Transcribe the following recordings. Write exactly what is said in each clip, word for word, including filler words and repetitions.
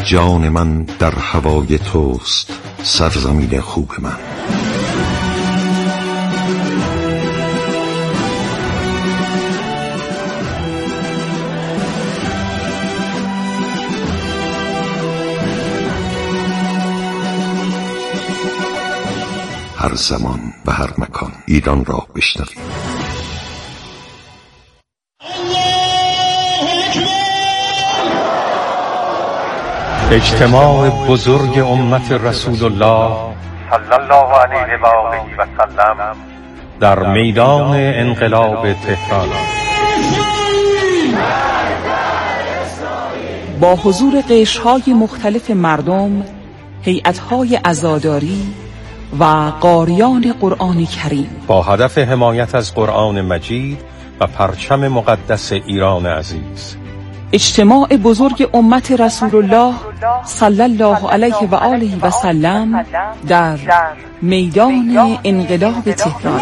جان من در هوای توست سرزمین خوب من. هر زمان و هر مکان ایران را بشنوید. اجتماع بزرگ امت رسول الله صلی الله علیه و آله و سلم در میدان انقلاب تهران با حضور قشرهای مختلف مردم، هیئت‌های عزاداری و قاریان قرآن کریم با هدف حمایت از قرآن مجید و پرچم مقدس ایران عزیز. اجتماع بزرگ امت رسول الله صلی الله علیه و آله و سلم در میدان انقلاب تهران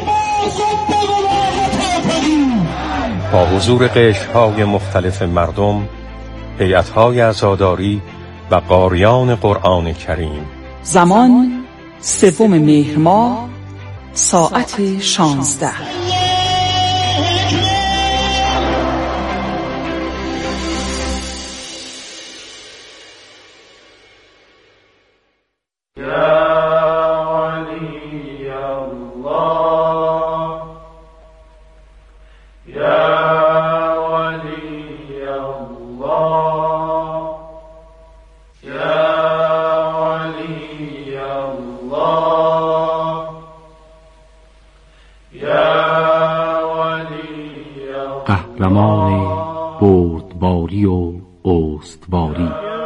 با حضور قشرهای مختلف مردم، هیئت‌های عزاداری و قاریان قرآن کریم. زمان سوم مهر ماه ساعت شانزده. قهرمان بردباری و استواری،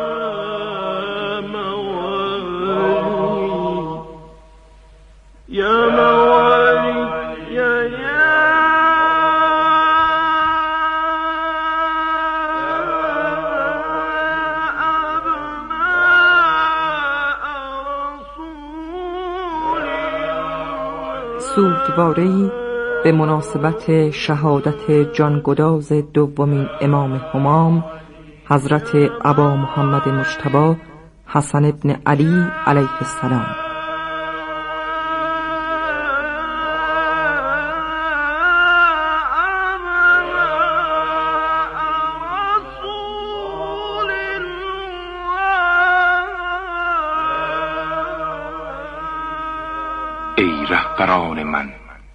سوگواره‌ای به مناسبت شهادت جانگداز دومین امام همام حضرت ابا محمد مجتبی حسن ابن علی علیه السلام. ای رهبران من،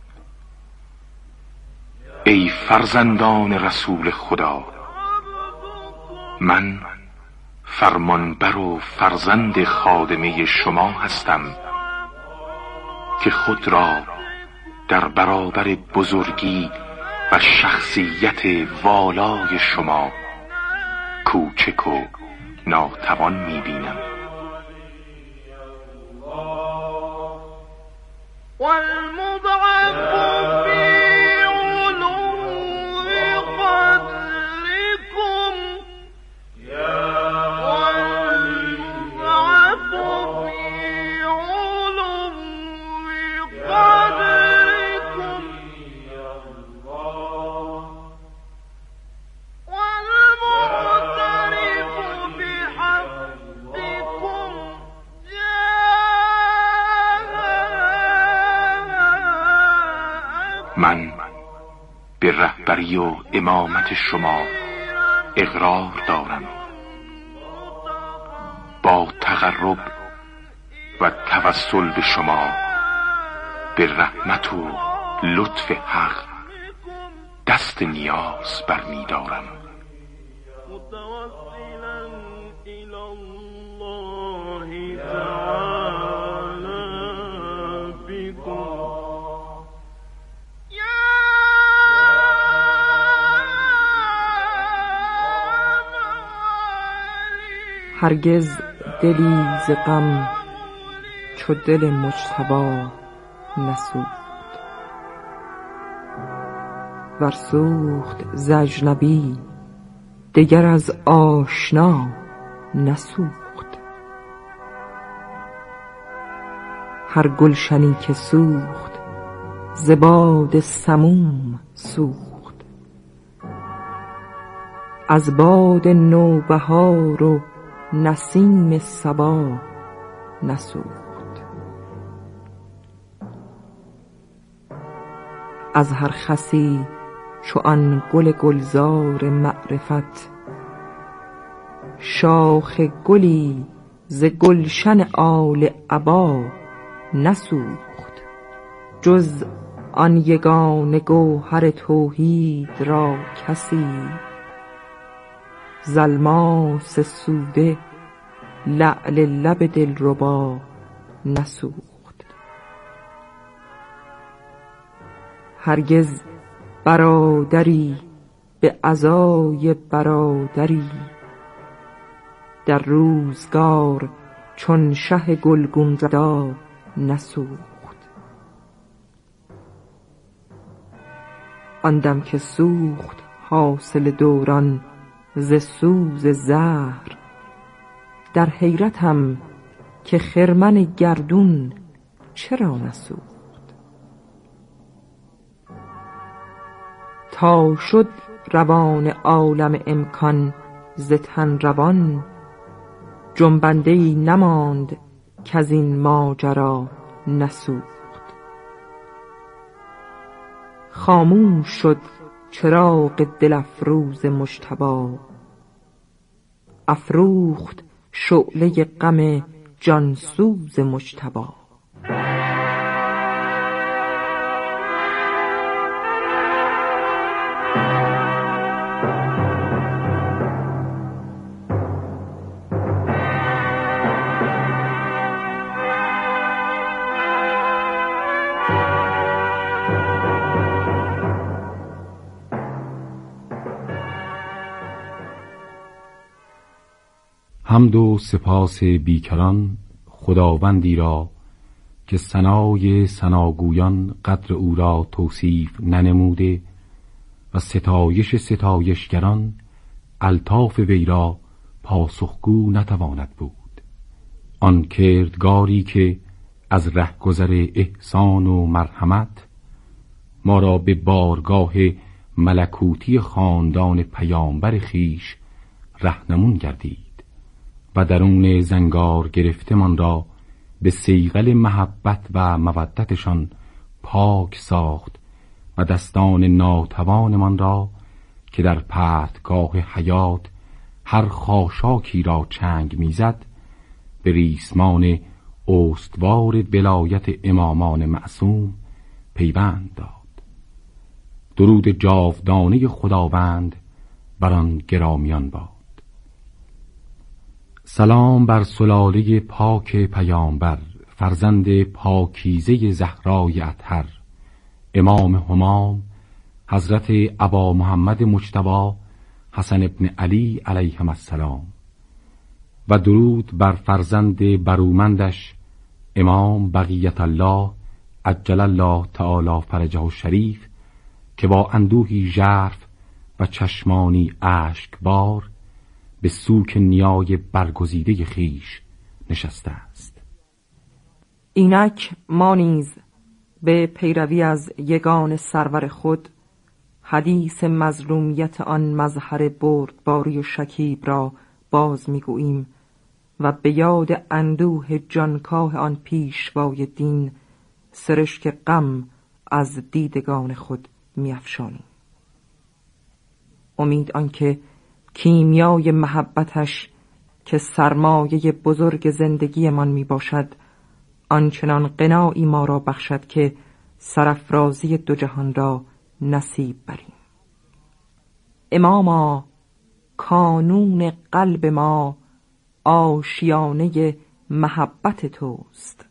ای فرزندان رسول خدا، من فرمانبر و فرزند خادمه شما هستم که خود را در برابر بزرگی و شخصیت والای شما کوچک و ناتوان می‌بینم. من به رهبری و امامت شما اقرار دارم. با تقرب و توسل به شما به رحمت و لطف حق دست نیاز برمی دارم. هرگز دلی ز غم چو دل مجتبی نسوخت، ور سوخت ز اجنبی دگر از آشنا نسوخت. هر گلشنی که سوخت ز باد سموم سوخت، از باد نوبهار و نسیم صبا نسوخت. از هر خسی چو آن گل گلزار معرفت، شاخ گلی ز گلشن آل عبا نسوخت. جز آن یگانه گوهر توحید را کسی، ز الماس سوده لعل لب دلربا نسوخت. هرگز برادری به عزای برادری، در روزگار چون شه گلگون زدا نسوخت. آن دم که سوخت حاصل دوران ز سوز زهر، در حیرتم که خرمن گردون چرا نسوخت. تا شد روان عالم امکان ز تن روان، جنبنده‌ای نماند کز این ماجرا نسوخت. خاموش شد چراغ دل افروز مجتبی، افروخت شعله غم جانسوز مجتبی. حمد و سپاس بیکران خداوندی را که ثنای ثناگویان قدر او را توصیف ننموده و ستایش ستایشگران الطاف وی را پاسخگو نتواند بود. آن کردگاری که از رهگذر احسان و مرحمت ما را به بارگاه ملکوتی خاندان پیامبر خیش رهنمون گردید و درون زنگار گرفتمان را به صیقل محبت و مودتشان پاک ساخت و دستان ناتوانمان را که در پرتگاه حیات هر خاشاکی را چنگ میزد به ریسمان استوار ولایت امامان معصوم پیوند داد. درود جاودانه خداوند بر آن گرامیان باد. سلام بر سلاله پاک پیامبر، فرزند پاکیزه زهرای اطهر، امام همام حضرت ابا محمد مجتبی حسن ابن علی علیهم السلام، و درود بر فرزند برومندش امام بقیت الله عجل الله تعالی فرجه الشریف که با اندوهی ژرف و چشمانی اشکبار به سوک نیای برگزیده خیش نشسته است. اینک ما نیز به پیروی از یگان سرور خود حدیث مظلومیت آن مظهر بردباری و شکیب را باز میگوییم و به یاد اندوه جانکاه آن پیشوای دین سرشک غم از دیدگان خود میافشانیم. امید آنکه کیمیای محبتش که سرمایه بزرگ زندگی من می باشد آنچنان قناعی ما را بخشد که سرافرازی دو جهان را نصیب بریم. اماما کانون قلب ما آشیانه محبت توست،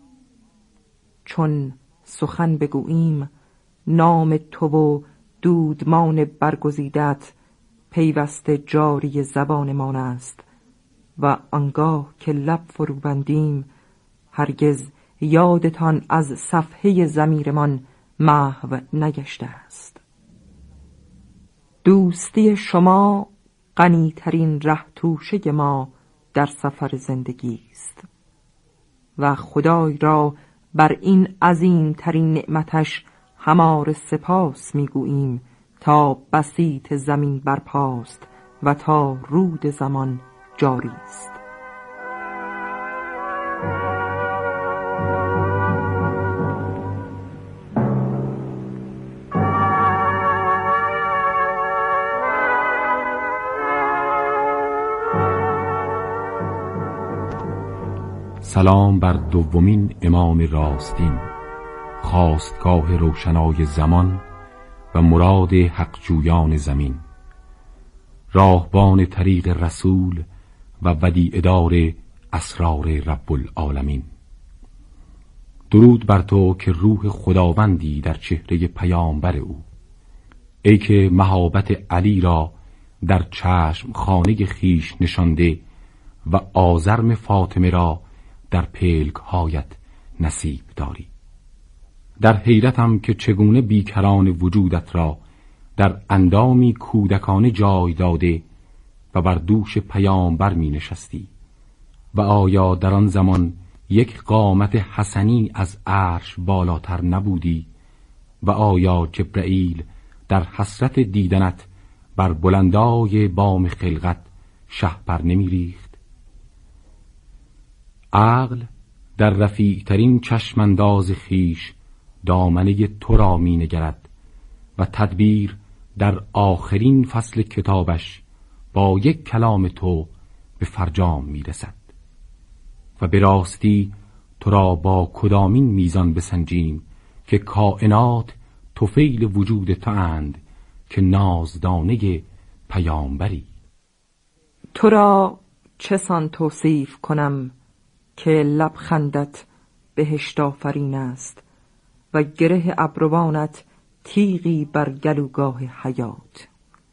چون سخن بگوییم نام تو و دودمان برگزیدت پیوسته جاری زبانمان است و آنگاه که لب فرو بندیم هرگز یادتان از صفحه ضمیرمان محو نگشته است. دوستی شما غنی‌ترین ره توشه ما در سفر زندگی است و خدای را بر این عظیم ترین نعمتش هماره سپاس میگوییم تا بسیط زمین برپاست و تا رود زمان جاری است. سلام بر دومین امام راستین، خواستگاه روشنای زمان و مراد حق جویان زمین، راهبان طریق رسول و ودیعه دار اسرار رب العالمین. درود بر تو که روح خداوندی در چهره پیامبر او، ای که مهابت علی را در چشم خانه خیش نشانده و آزرم فاطمه را در پلک‌هایت نصیب داری. در حیرتم که چگونه بیکران وجودت را در اندامی کودکانه جای داده و بر دوش پیامبر می نشستی و آیا در آن زمان یک قامت حسنی از عرش بالاتر نبودی و آیا جبرائیل در حسرت دیدنت بر بلندای بام خلقت شهپر نمی ریخت؟ عقل در رفیع ترین چشمانداز خیش دامنه تو را می نگرد و تدبیر در آخرین فصل کتابش با یک کلام تو به فرجام می رسد و به راستی تو را با کدامین میزان بسنجیم که کائنات طفیل وجود تو اند که نازدانه پیامبری؟ تو را چسان توصیف کنم که لبخندت بهشت آفرین است و گره ابروانت تیغی بر گلوگاه حیات.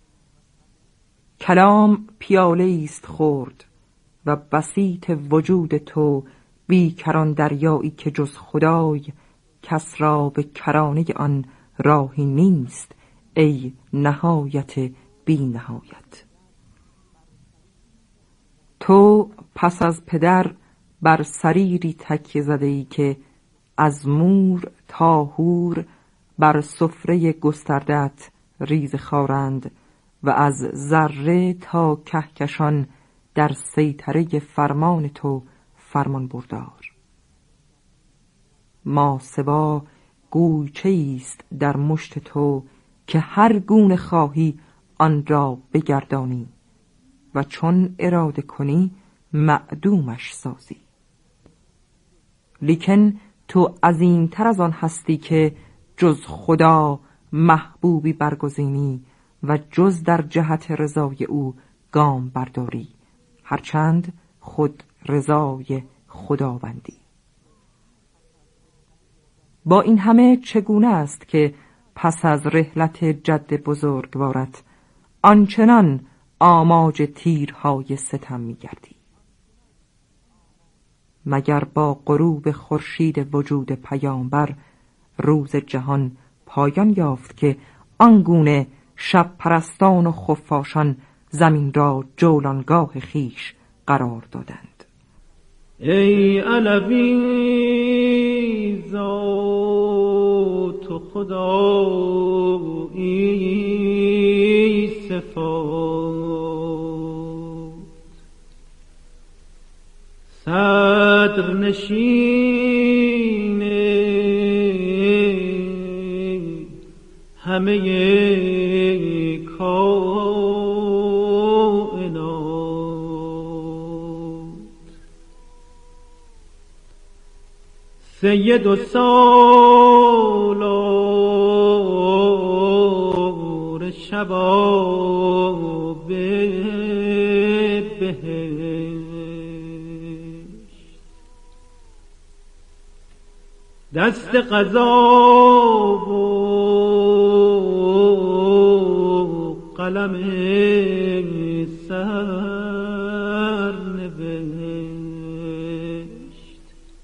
کلام پیاله است خورد و بسیط وجود تو بیکران دریایی که جز خدای کس را به کرانه آن راهی نیست، ای نهایت بی نهایت. تو پس از پدر بر سریری تکیه زده ای که از مور تا هور بر سفره گستردت ریز خارند و از ذره تا کهکشان در سیطره فرمان تو فرمان بردار. ما سوا گویچه است در مشت تو که هر گونه خواهی آن را بگردانی و چون اراده کنی معدومش سازی. لیکن تو عظیمتر از آن هستی که جز خدا محبوبی برگزینی و جز در جهت رضای او گام برداری، هرچند خود رضای خداوندی. با این همه چگونه است که پس از رحلت جد بزرگوارت آنچنان آماج تیرهای ستم می گردی؟ مگر با غروب خورشید وجود پیامبر روز جهان پایان یافت که آنگونه شب پرستان و خفاشان زمین را جولانگاه خیش قرار دادند؟ ای علوی ذات و خدایی صفات، صدر نشین همه کائنات، سید و سالار شباب بهشت، دست قضا و قلم سرنوشت،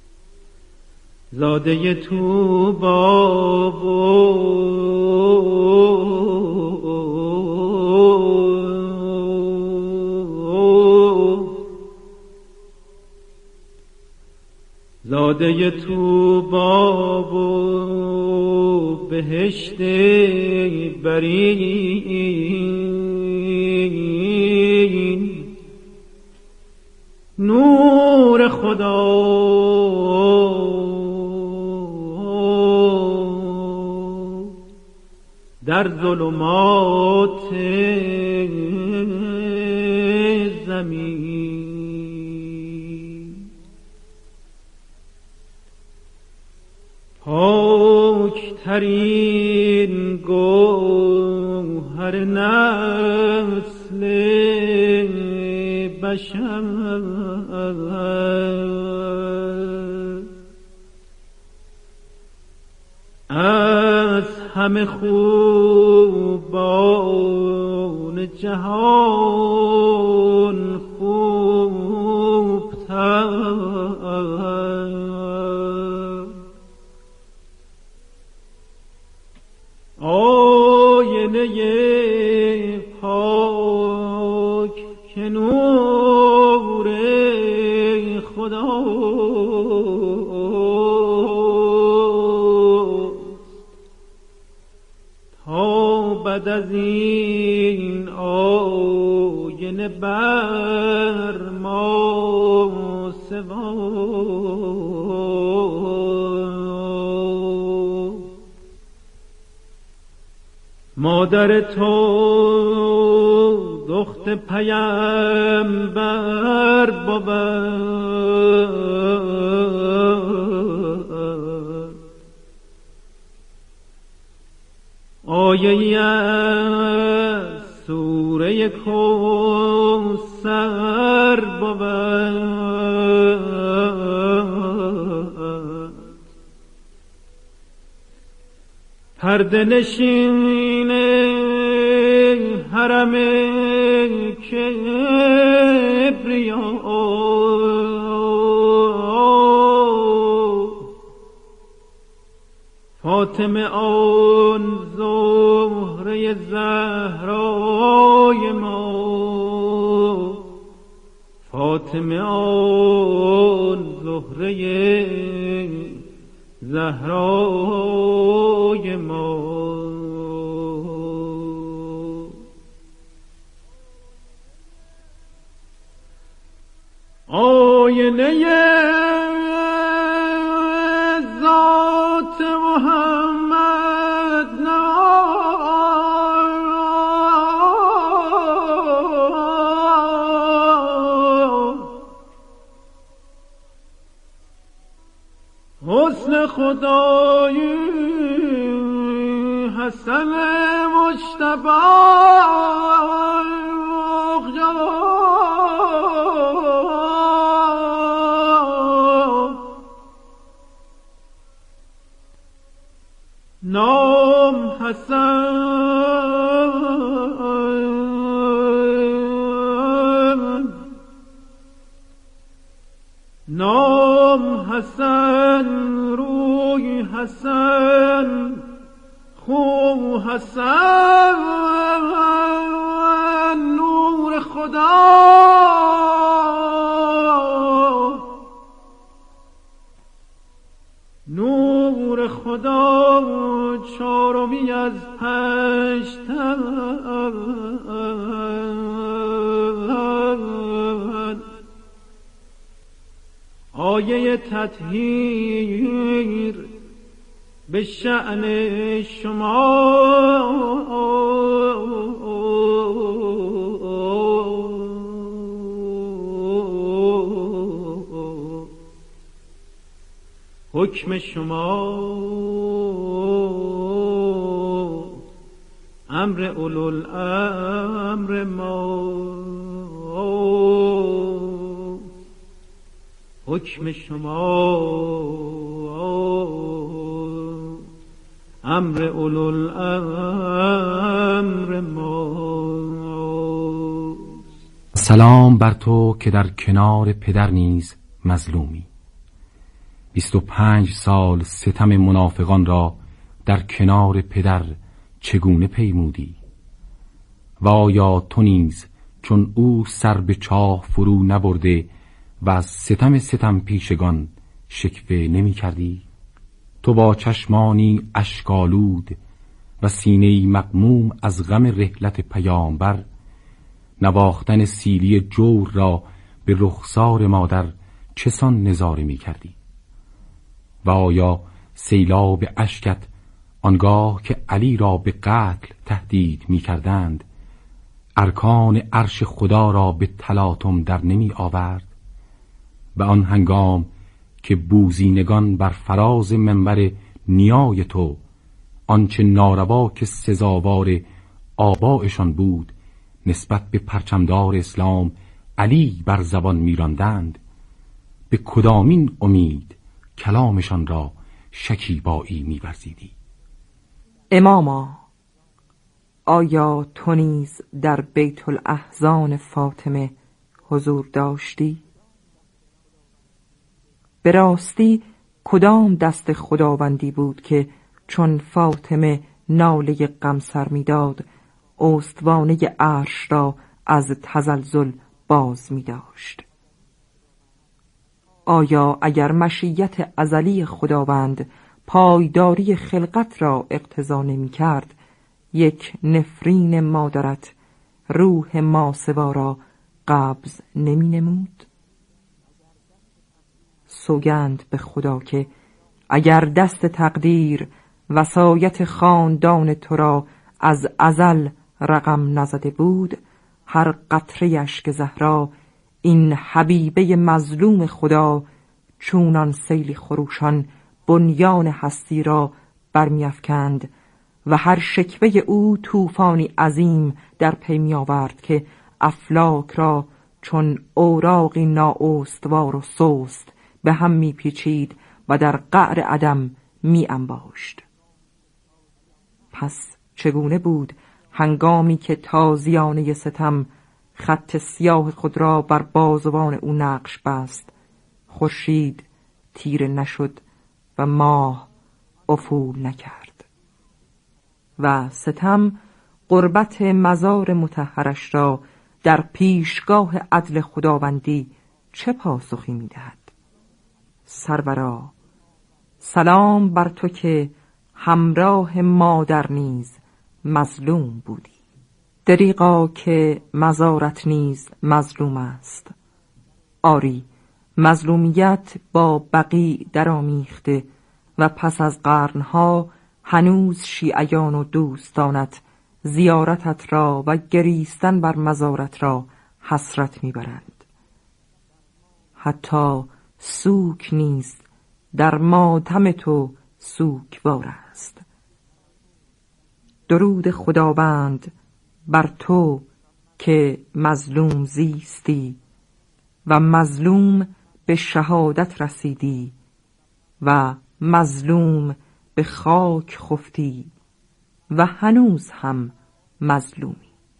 زاده تو باب زاده تو باب و بهشت برین، نور خدا در ظلمات زمین. پاکترین گوهر نسل بشر از همه خوبان جهان خوبتر آینه پاک که نور خداست تا بعد از این آینه بر ما سوا مادر تو دخت پیامبر بود آیه‌ای از سوره کوثر بود پرده نشین حرم کبریا فاطمه آن زهره زهرای ما فاطمه آن زهره زهرای ما آینه ذات محمد حسن خدایی حسن مجتبی نام حسن نام حسن روی حسن خو حسن نور خدا نور خدا چارمی از پشتن آیه تطهیر به شأن شما حکم شما امر اولوالامر ما حکم شما امر اولوالامر ما. سلام بر تو که در کنار پدر نیز مظلومی. بیست و پنج سال ستم منافقان را در کنار پدر چگونه پیمودی؟ و آیا تو نیز چون او سر به چاه فرو نبرده و از ستم ستم پیشگان شکوه نمی کردی؟ تو با چشمانی اشکالود و سینه‌ای مغموم از غم رحلت پیامبر نواختن سیلی جور را به رخسار مادر چسان نظاره می کردی؟ و آیا سیلاب اشکت آنگاه که علی را به قتل تهدید می کردند ارکان عرش خدا را به تلاطم در نمی آورد؟ و آن هنگام که بوزینگان بر فراز منبر نیای تو آنچه ناروا که سزاوار آبایشان بود نسبت به پرچمدار اسلام علی بر زبان می‌راندند، به کدامین امید کلامشان را شکیبایی می‌ورزیدی؟ اماما، آیا تو نیز در بیت الاحزان فاطمه حضور داشتی؟ به راستی کدام دست خداوندی بود که چون فاطمه ناله غم سر می‌داد استوانه عرش را از تزلزل باز می‌داشت؟ آیا اگر مشیت ازلی خداوند پایداری خلقت را اقتضا نمی‌کرد، یک نفرین مادرت روح ماسوا را قبض نمی‌نمود؟ سوگند به خدا که اگر دست تقدیر وصایت خاندان تو را از ازل رقم نزده بود، هر قطره اشک زهرا این حبیبه مظلوم خدا چونان سیلی خروشان بنیان هستی را برمی‌افکند و هر شکوه او طوفانی عظیم در پی می آورد که افلاک را چون اوراقی نااستوار و سست به هم می پیچید و در قعر عدم می انباشت. پس چگونه بود هنگامی که تازیانه ستم خط سیاه خود را بر بازوان او نقش بست، خورشید تیره نشد و ماه افول نکرد و ستم قربت مزار مطهرش را در پیشگاه عدل خداوندی چه پاسخی می دهد؟ سرورا، سلام بر تو که همراه مادر نیز مظلوم بودی. دریغا که مزارت نیز مظلوم است. آری، مظلومیت با بقیع درآمیخته و پس از قرنها هنوز شیعیان و دوستانت زیارتت را و گریستن بر مزارت را حسرت میبرند. حتی سوک نیز در ماتم تو سوگوار است. درود خداوند بر تو که مظلوم زیستی و مظلوم به شهادت رسیدی و مظلوم به خاک خفتی و هنوز هم مظلومی.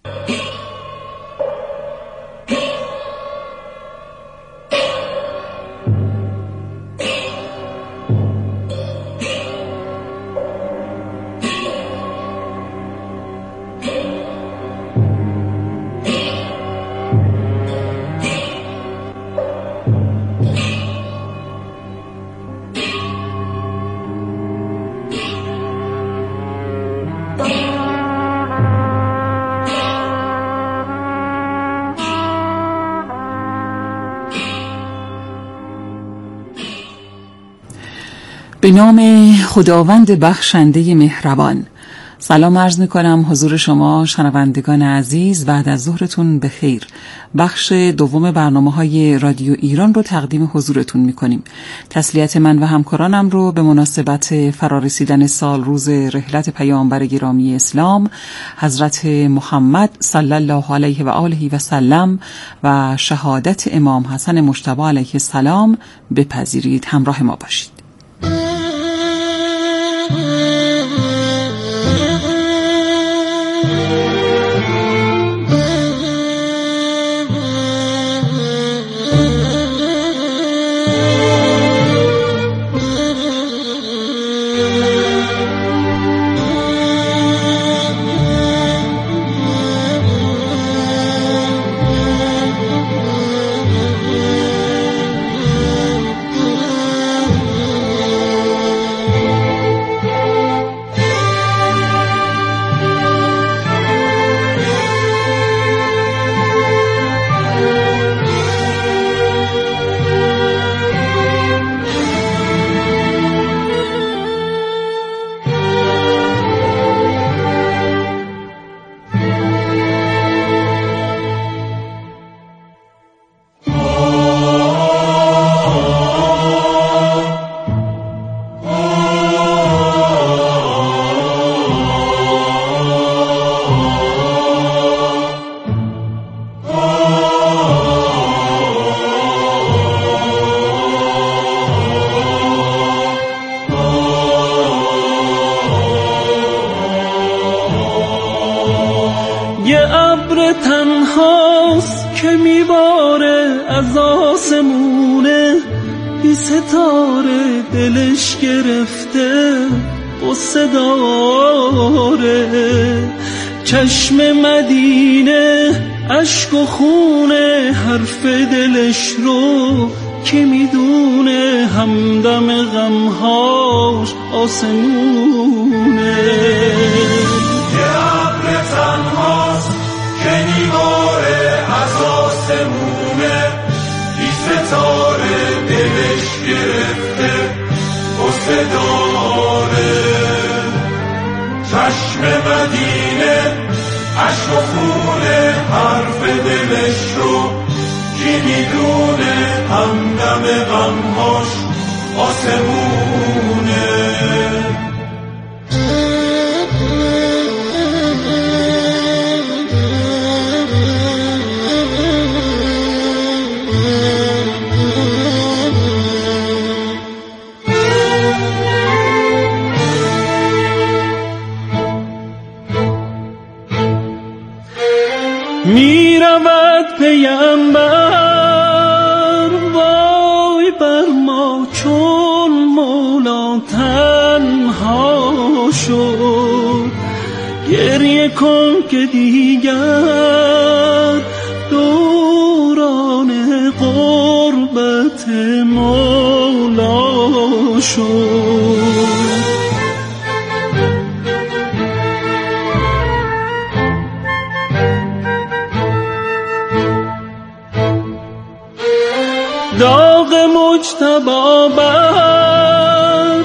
به نام خداوند بخشنده مهربان. سلام عرض می کنم حضور شما شنوندگان عزیز. بعد از ظهرتون بخیر. بخش دوم برنامه های رادیو ایران رو تقدیم حضورتون می کنیم. تسلیت من و همکارانم رو به مناسبت فرارسیدن سال روز رحلت پیامبر گرامی اسلام حضرت محمد صلی الله علیه و آله و سلم و شهادت امام حسن مجتبی علیه السلام بپذیرید. همراه ما باشید. ابر تنهاست که میباره از آسمونه، بی ستاره دلش گرفته قصه داره. چشم مدینه اشک و خونه حرف دلش رو کی میدونه، همدم غمهاش آسمونه. یه ابر تنهاست که میباره از آسمونه، بی ستاره دلش گرفته قصه داره. چشم مدینه اشک و خونه حرف دلش رو کی میدونه، همدم غمهاش آسمونه. می رود پیامبر وای بر ما چون مولا تنها شد. گریه کن که دیگر دوران غربت مولا شد. داغ مجتبی بر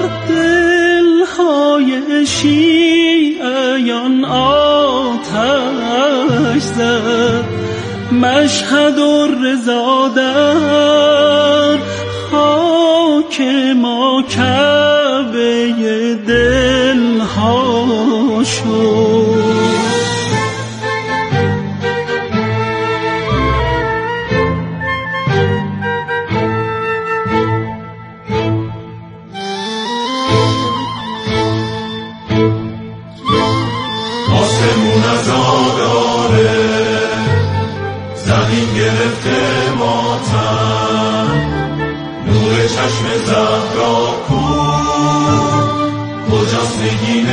دلهای شیعیان آتش زد. مشهد و رضا در خاک ما کعبه دلها شد. آسمون عزاداره زمین گرفته ماتم، نور چشم زهرا کو کجاست نگین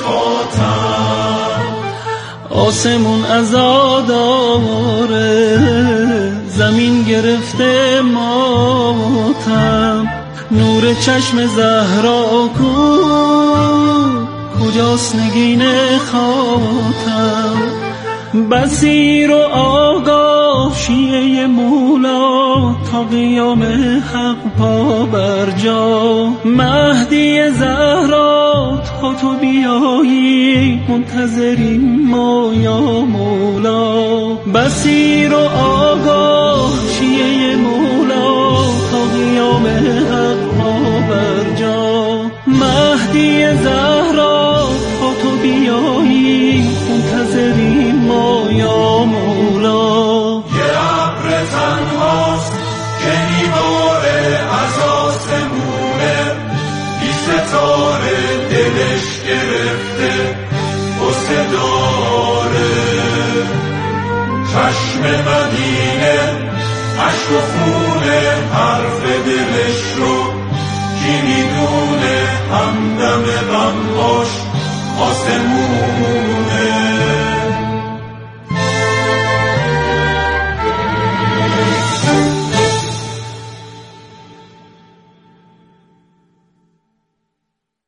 خاتم. آسمون عزاداره زمین گرفته ماتم، نور چشم زهرا کو کجاست نگین خاتم. بصیر و آگاه شیعه مولا تا قیام حق پا بر جا. مهدی زهرا تا تو بیایی منتظریم ما یا مولا. بصیر و آگاه شیعه مولا تا قیام حق پا بر جا. مهدی زهرا تا تو بیایی منتظریم ما یا مولا. یه ابر تنهاست که میباره از آسمونه، بی ستاره دلش گرفته قصه داره. چشم مدینه اشک و خونه حرف دلش رو کی میدونه، همدم غمهاش آسمونه.